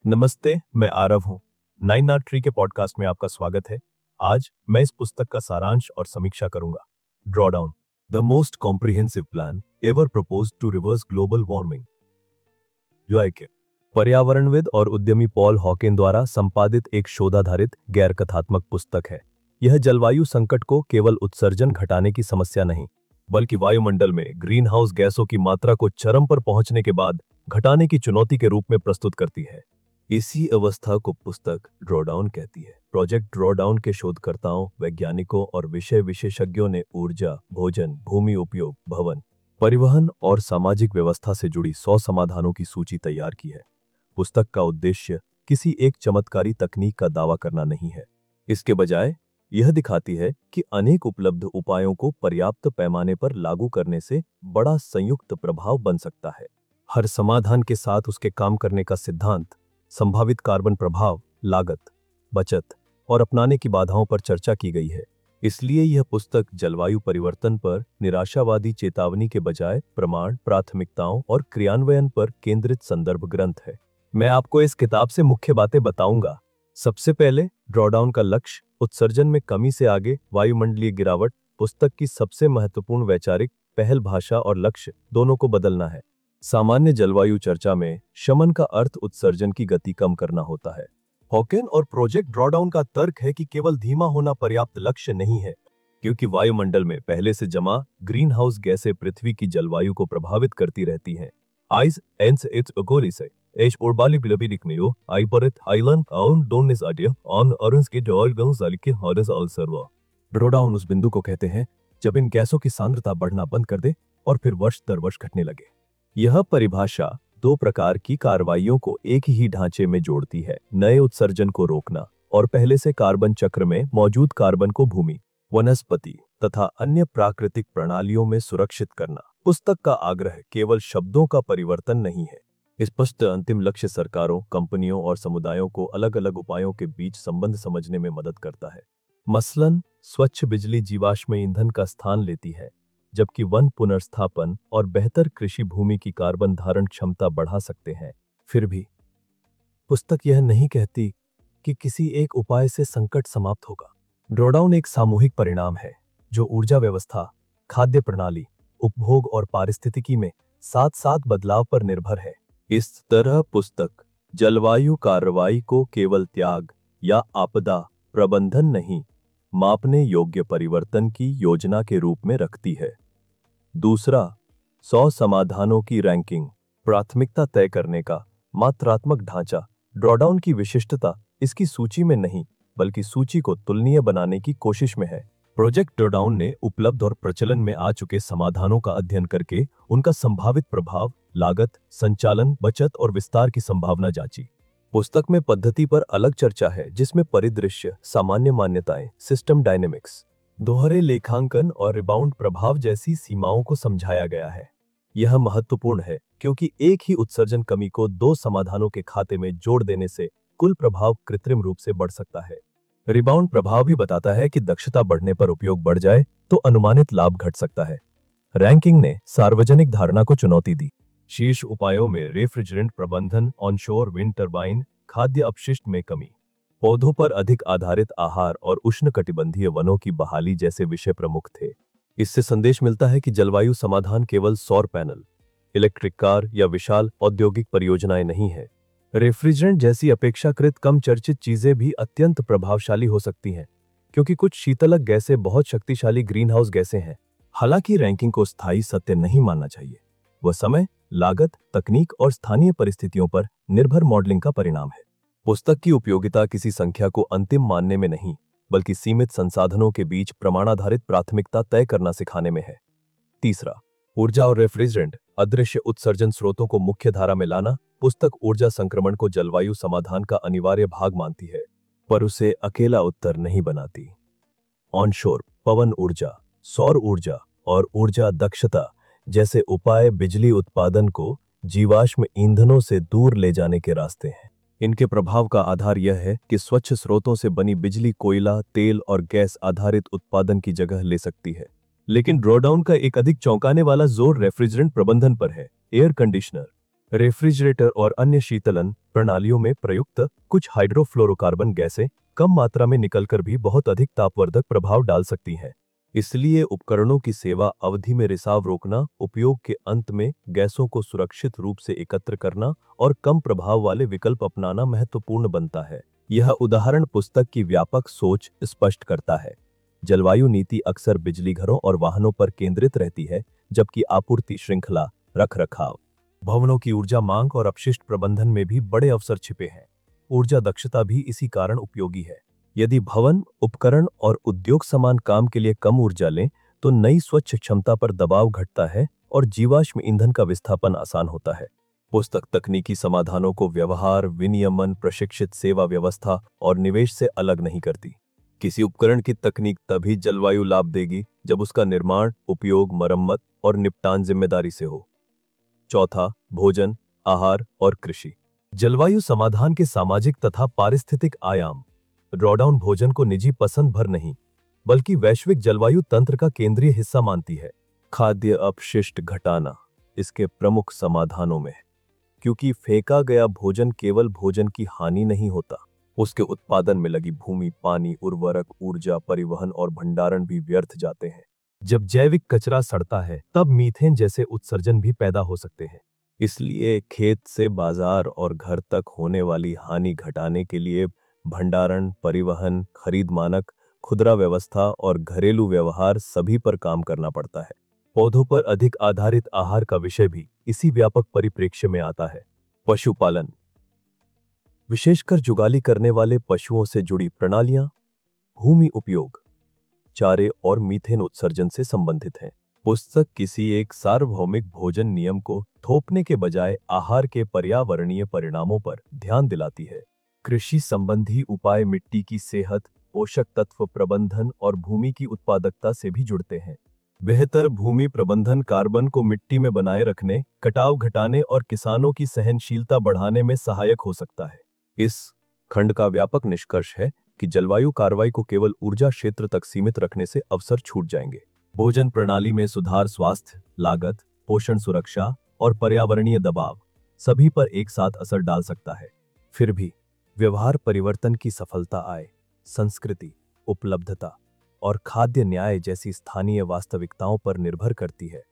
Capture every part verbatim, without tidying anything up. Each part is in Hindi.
नमस्ते, मैं आरव हूँ। नाइन आर ट्री के पॉडकास्ट में आपका स्वागत है। आज मैं इस पुस्तक का सारांश और समीक्षा करूंगा। Drawdown, the most comprehensive plan ever proposed to reverse global warming, जो एक पर्यावरणविद और उद्यमी पॉल हॉकेन द्वारा संपादित एक शोधाधारित गैर कथात्मक पुस्तक है। यह जलवायु संकट को केवल उत्सर्जन घटाने की समस्या नहीं, बल्कि वायुमंडल में ग्रीन हाउस गैसों की मात्रा को चरम पर पहुंचने के बाद घटाने की चुनौती के रूप में प्रस्तुत करती है। इसी अवस्था को पुस्तक ड्रॉडाउन कहती है। प्रोजेक्ट ड्रॉडाउन के शोधकर्ताओं, वैज्ञानिकों और विषय विशेषज्ञों ने ऊर्जा, भोजन, भूमि उपयोग, भवन, परिवहन और सामाजिक व्यवस्था से जुड़ी सौ समाधानों की सूची तैयार की है। पुस्तक का उद्देश्य किसी एक चमत्कारी तकनीक का दावा करना नहीं है। इसके बजाय यह दिखाती है कि अनेक उपलब्ध उपायों को पर्याप्त पैमाने पर लागू करने से बड़ा संयुक्त प्रभाव बन सकता है। हर समाधान के साथ उसके काम करने का सिद्धांत, संभावित कार्बन प्रभाव, लागत, बचत और अपनाने की बाधाओं पर चर्चा की गई है। इसलिए यह पुस्तक जलवायु परिवर्तन पर निराशावादी चेतावनी के बजाय प्रमाण, प्राथमिकताओं और क्रियान्वयन पर केंद्रित संदर्भ ग्रंथ है। मैं आपको इस किताब से मुख्य बातें बताऊंगा। सबसे पहले, ड्रॉडाउन का लक्ष्य उत्सर्जन में कमी से आगे वायुमंडलीय गिरावट। पुस्तक की सबसे महत्वपूर्ण वैचारिक पहल भाषा और लक्ष्य दोनों को बदलना है। सामान्य जलवायु चर्चा में शमन का अर्थ उत्सर्जन की गति कम करना होता है। हॉकेन और प्रोजेक्ट ड्रॉडाउन का तर्क है कि केवल धीमा होना पर्याप्त लक्ष्य नहीं है, क्योंकि वायुमंडल में पहले से जमा ग्रीन हाउस गैसें पृथ्वी की जलवायु को प्रभावित करती रहती हैं। आइस एंस इट्स अगोरिसे एच और बाली बिलबिलिक में यो आई परत हाइलैंड आउन डोनिस आडिया ऑन ऑरेंज के डॉल गंस के हॉरेस ऑल सर्वा। ड्रॉडाउन उस बिंदु को कहते हैं जब इन गैसों की सांद्रता बढ़ना बंद कर दे और फिर वर्ष दर वर्ष घटने लगे। यह परिभाषा दो प्रकार की कार्रवाइयों को एक ही ढांचे में जोड़ती है: नए उत्सर्जन को रोकना और पहले से कार्बन चक्र में मौजूद कार्बन को भूमि, वनस्पति तथा अन्य प्राकृतिक प्रणालियों में सुरक्षित करना। पुस्तक का आग्रह केवल शब्दों का परिवर्तन नहीं है। स्पष्ट अंतिम लक्ष्य सरकारों, कंपनियों और समुदायों को अलग अलग उपायों के बीच संबंध समझने में मदद करता है। मसलन, स्वच्छ बिजली जीवाश्म ईंधन का स्थान लेती है, जबकि वन पुनर्स्थापन और बेहतर कृषि भूमि की कार्बन धारण क्षमता बढ़ा सकते हैं। फिर भी पुस्तक यह नहीं कहती कि किसी एक उपाय से संकट समाप्त होगा। ड्रॉडाउन एक सामूहिक परिणाम है जो ऊर्जा व्यवस्था, खाद्य प्रणाली, उपभोग और पारिस्थितिकी में साथ साथ बदलाव पर निर्भर है। इस तरह पुस्तक जलवायु कार्रवाई को केवल त्याग या आपदा प्रबंधन नहीं, मापने योग्य परिवर्तन की योजना के रूप में रखती है। दूसरा, सौ समाधानों की रैंकिंग। प्राथमिकता तय करने का मात्रात्मक ढांचा। ड्रॉडाउन की विशिष्टता इसकी सूची में नहीं, बल्कि सूची को तुलनीय बनाने की कोशिश में है। प्रोजेक्ट ड्रॉडाउन ने उपलब्ध और प्रचलन में आ चुके समाधानों का अध्ययन करके उनका संभावित प्रभाव, लागत, संचालन, बचत और विस्तार की संभावना जांची। पुस्तक में पद्धति पर अलग चर्चा है, जिसमें परिदृश्य, सामान्य मान्यताएं, सिस्टम डायनेमिक्स, दोहरे लेखांकन और रिबाउंड प्रभाव जैसी सीमाओं को समझाया गया है। यह महत्वपूर्ण है क्योंकि एक ही उत्सर्जन कमी को दो समाधानों के खाते में जोड़ देने से कुल प्रभाव कृत्रिम रूप से बढ़ सकता है। रिबाउंड प्रभाव भी बताता है कि दक्षता बढ़ने पर उपयोग बढ़ जाए तो अनुमानित लाभ घट सकता है। रैंकिंग ने सार्वजनिक धारणा को चुनौती दी। शीर्ष उपायों में रेफ्रिजरेंट प्रबंधन, ऑनशोर विंड टरबाइन, खाद्य अपशिष्ट में कमी, पौधों पर अधिक आधारित आहार और उष्णकटिबंधीय वनों की बहाली जैसे विषय प्रमुख थे। इससे संदेश मिलता है कि जलवायु समाधान केवल सौर पैनल, इलेक्ट्रिक कार या विशाल औद्योगिक परियोजनाएं नहीं है। रेफ्रिजरेंट जैसी अपेक्षाकृत कम चर्चित चीजें भी अत्यंत प्रभावशाली हो सकती हैं, क्योंकि कुछ शीतलक गैसें बहुत शक्तिशाली ग्रीनहाउस गैसें हैं। हालांकि रैंकिंग को स्थायी सत्य नहीं मानना चाहिए। वह समय, लागत, तकनीक और स्थानीय परिस्थितियों पर निर्भर मॉडलिंग का परिणाम है। पुस्तक की उपयोगिता किसी संख्या को अंतिम मानने में नहीं, बल्कि सीमित संसाधनों के बीच प्रमाणाधारित प्राथमिकता तय करना सिखाने में है। तीसरा, ऊर्जा और रेफ्रिजरेंट अदृश्य उत्सर्जन स्रोतों को मुख्य धारा में लाना। पुस्तक ऊर्जा संक्रमण को जलवायु समाधान का अनिवार्य भाग मानती है, पर उसे अकेला उत्तर नहीं बनाती। ऑनशोर पवन ऊर्जा, सौर ऊर्जा और ऊर्जा दक्षता जैसे उपाय बिजली उत्पादन को जीवाश्म ईंधनों से दूर ले जाने के रास्ते हैं। इनके प्रभाव का आधार यह है कि स्वच्छ स्रोतों से बनी बिजली कोयला, तेल और गैस आधारित उत्पादन की जगह ले सकती है। लेकिन ड्रॉडाउन का एक अधिक चौंकाने वाला जोर रेफ्रिजरेंट प्रबंधन पर है। एयर कंडीशनर, रेफ्रिजरेटर और अन्य शीतलन प्रणालियों में प्रयुक्त कुछ हाइड्रोफ्लोरोकार्बन गैसें कम मात्रा में निकलकर भी बहुत अधिक तापवर्धक प्रभाव डाल सकती हैं। इसलिए उपकरणों की सेवा अवधि में रिसाव रोकना, उपयोग के अंत में गैसों को सुरक्षित रूप से एकत्र करना और कम प्रभाव वाले विकल्प अपनाना महत्वपूर्ण बनता है। यह उदाहरण पुस्तक की व्यापक सोच स्पष्ट करता है। जलवायु नीति अक्सर बिजली घरों और वाहनों पर केंद्रित रहती है, जबकि आपूर्ति श्रृंखला, रखरखाव, भवनों की ऊर्जा मांग और अपशिष्ट प्रबंधन में भी बड़े अवसर छिपे हैं। ऊर्जा दक्षता भी इसी कारण उपयोगी है। यदि भवन, उपकरण और उद्योग समान काम के लिए कम ऊर्जा लें, तो नई स्वच्छ क्षमता पर दबाव घटता है और जीवाश्म ईंधन का विस्थापन आसान होता है। पुस्तक तकनीकी समाधानों को व्यवहार, विनियमन, प्रशिक्षित सेवा व्यवस्था और निवेश से अलग नहीं करती। किसी उपकरण की तकनीक तभी जलवायु लाभ देगी जब उसका निर्माण, उपयोग, मरम्मत और निपटान जिम्मेदारी से हो। चौथा, भोजन, आहार और कृषि। जलवायु समाधान के सामाजिक तथा पारिस्थितिक आयाम। ड्रॉडाउन भोजन को निजी पसंद भर नहीं, बल्कि वैश्विक जलवायु तंत्र का केंद्रीय हिस्सा मानती है। खाद्य अपशिष्ट घटाना इसके प्रमुख समाधानों में है, क्योंकि फेंका गया भोजन केवल भोजन की हानि नहीं होता, उसके उत्पादन में लगी भूमि, पानी, उर्वरक, ऊर्जा, परिवहन और भंडारण भी व्यर्थ जाते हैं। जब जैविक कचरा सड़ता है, तब मीथेन जैसे उत्सर्जन भी पैदा हो सकते हैं। इसलिए खेत से बाजार और घर तक होने वाली हानि घटाने के लिए भंडारण, परिवहन, खरीद मानक, खुदरा व्यवस्था और घरेलू व्यवहार सभी पर काम करना पड़ता है। पौधों पर अधिक आधारित आहार का विषय भी इसी व्यापक परिप्रेक्ष्य में आता है। पशुपालन, विशेषकर जुगाली करने वाले पशुओं से जुड़ी प्रणालियां, भूमि उपयोग, चारे और मीथेन उत्सर्जन से संबंधित हैं। पुस्तक किसी एक सार्वभौमिक भोजन नियम को थोपने के बजाय आहार के पर्यावरणीय परिणामों पर ध्यान दिलाती है। कृषि संबंधी उपाय मिट्टी की सेहत, पोषक तत्व प्रबंधन और भूमि की उत्पादकता से भी जुड़ते हैं। बेहतर भूमि प्रबंधन कार्बन को मिट्टी में बनाए रखने, कटाव घटाने और किसानों की सहनशीलता बढ़ाने में सहायक हो सकता है। इस खंड का व्यापक निष्कर्ष है कि जलवायु कार्रवाई को केवल ऊर्जा क्षेत्र तक सीमित रखने से अवसर छूट जाएंगे। भोजन प्रणाली में सुधार स्वास्थ्य, लागत, पोषण सुरक्षा और पर्यावरणीय दबाव सभी पर एक साथ असर डाल सकता है। फिर भी व्यवहार परिवर्तन की सफलता आय, संस्कृति, उपलब्धता और खाद्य न्याय जैसी स्थानीय वास्तविकताओं पर निर्भर करती है।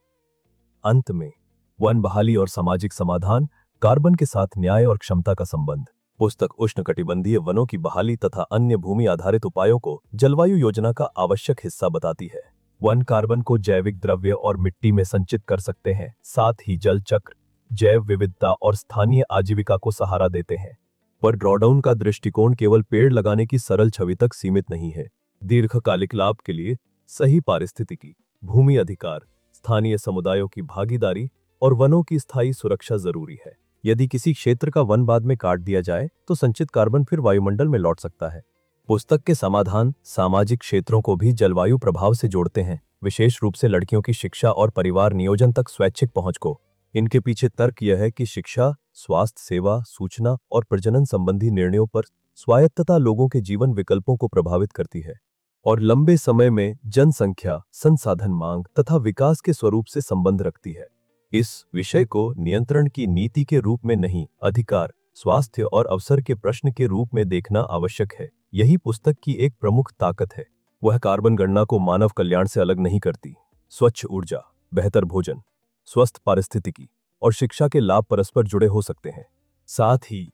अंत में, वन बहाली और सामाजिक समाधान, कार्बन के साथ न्याय और क्षमता का संबंध। पुस्तक उष्णकटिबंधीय वनों की बहाली तथा अन्य भूमि आधारित उपायों को जलवायु योजना का आवश्यक हिस्सा बताती है। वन कार्बन को जैविक द्रव्य और मिट्टी में संचित कर सकते हैं, साथ ही जल चक्र, जैव विविधता और स्थानीय आजीविका को सहारा देते हैं। पर ड्रॉडाउन का दृष्टिकोण केवल पेड़ लगाने की सरल छवि तक सीमित नहीं है। दीर्घकालिक लाभ के लिए सही पारिस्थितिकी, भूमि अधिकार, स्थानीय समुदायों की भागीदारी और वनों की स्थायी सुरक्षा जरूरी है। यदि किसी क्षेत्र का वन बाद में काट दिया जाए, तो संचित कार्बन फिर वायुमंडल में लौट सकता है। पुस्तक के समाधान सामाजिक क्षेत्रों को भी जलवायु प्रभाव से जोड़ते हैं, विशेष रूप से लड़कियों की शिक्षा और परिवार नियोजन तक स्वैच्छिक पहुंच को। इनके पीछे तर्क यह है कि शिक्षा, स्वास्थ्य सेवा, सूचना और प्रजनन संबंधी निर्णयों पर स्वायत्तता लोगों के जीवन विकल्पों को प्रभावित करती है और लंबे समय में जनसंख्या, संसाधन मांग तथा विकास के स्वरूप से संबंध रखती है। इस विषय को नियंत्रण की नीति के रूप में नहीं, अधिकार, स्वास्थ्य और अवसर के प्रश्न के रूप में देखना आवश्यक है। यही पुस्तक की एक प्रमुख ताकत है। वह कार्बन गणना को मानव कल्याण से अलग नहीं करती। स्वच्छ ऊर्जा, बेहतर भोजन, स्वस्थ पारिस्थितिकी और शिक्षा के लाभ परस्पर जुड़े हो सकते हैं। साथ ही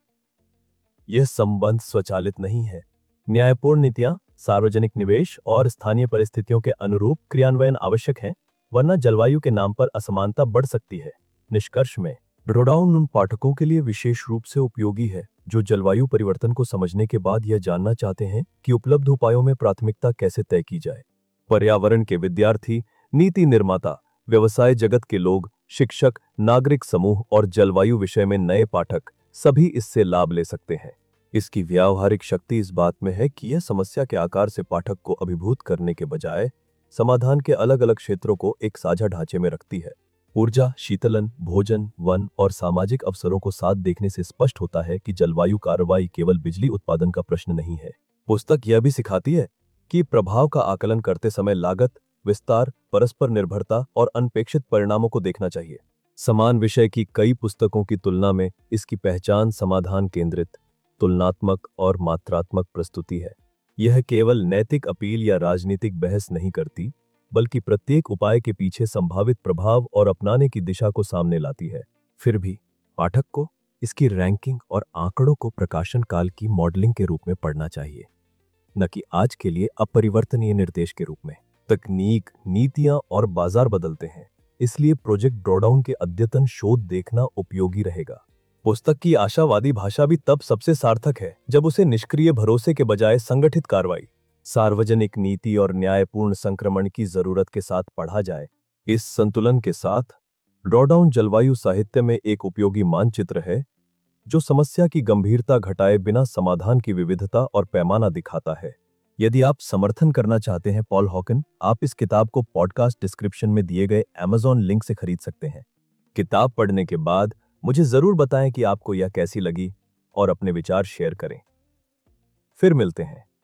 यह संबंध स्वचालित नहीं है। न्यायपूर्ण नीतियां, सार्वजनिक निवेश और स्थानीय परिस्थितियों के अनुरूप क्रियान्वयन आवश्यक हैं, वरना जलवायु के नाम पर असमानता बढ़ सकती है। निष्कर्ष में, ड्रॉडाउन उन पाठकों के लिए विशेष रूप से उपयोगी है जो जलवायु परिवर्तन को समझने के बाद यह जानना चाहते हैं कि उपलब्ध उपायों में प्राथमिकता कैसे तय की जाए। पर्यावरण के विद्यार्थी, नीति निर्माता, व्यवसाय जगत के लोग, शिक्षक, नागरिक समूह और जलवायु विषय में नए पाठक सभी इससे लाभ ले सकते हैं। इसकी व्यावहारिक शक्ति इस बात में है कि यह समस्या के आकार से पाठक को अभिभूत करने के बजाय समाधान के अलग अलग क्षेत्रों को एक साझा ढांचे में रखती है। ऊर्जा, शीतलन, भोजन, वन और सामाजिक अवसरों को साथ देखने से स्पष्ट होता है कि जलवायु कार्रवाई केवल बिजली उत्पादन का प्रश्न नहीं है। पुस्तक यह भी सिखाती है कि प्रभाव का आकलन करते समय लागत, विस्तार, परस्पर निर्भरता और अनपेक्षित परिणामों को देखना चाहिए। समान विषय की कई पुस्तकों की तुलना में इसकी पहचान समाधान केंद्रित, तुलनात्मक और मात्रात्मक प्रस्तुति है। यह केवल नैतिक अपील या राजनीतिक बहस नहीं करती, बल्कि प्रत्येक उपाय के पीछे संभावित प्रभाव और अपनाने की दिशा को सामने लाती है। फिर भी पाठक को इसकी रैंकिंग और आंकड़ों को प्रकाशन काल की मॉडलिंग के रूप में पढ़ना चाहिए, न कि आज के लिए अपरिवर्तनीय निर्देश के रूप में। तकनीक, नीतियां और बाजार बदलते हैं, इसलिए प्रोजेक्ट ड्रॉडाउन के अद्यतन शोध देखना उपयोगी रहेगा। पुस्तक की आशावादी भाषा भी तब सबसे सार्थक है जब उसे निष्क्रिय भरोसे के बजाय संगठित कार्रवाई, सार्वजनिक नीति और न्यायपूर्ण संक्रमण की जरूरत के साथ पढ़ा जाए। इस संतुलन के साथ ड्रॉडाउन जलवायु साहित्य में एक उपयोगी मानचित्र है जो समस्या की गंभीरता घटाए बिना समाधान की विविधता और पैमाना दिखाता है। यदि आप समर्थन करना चाहते हैं पॉल हॉकन, आप इस किताब को पॉडकास्ट डिस्क्रिप्शन में दिए गए अमेज़न लिंक से खरीद सकते हैं। किताब पढ़ने के बाद मुझे जरूर बताएं कि आपको यह कैसी लगी और अपने विचार शेयर करें। फिर मिलते हैं।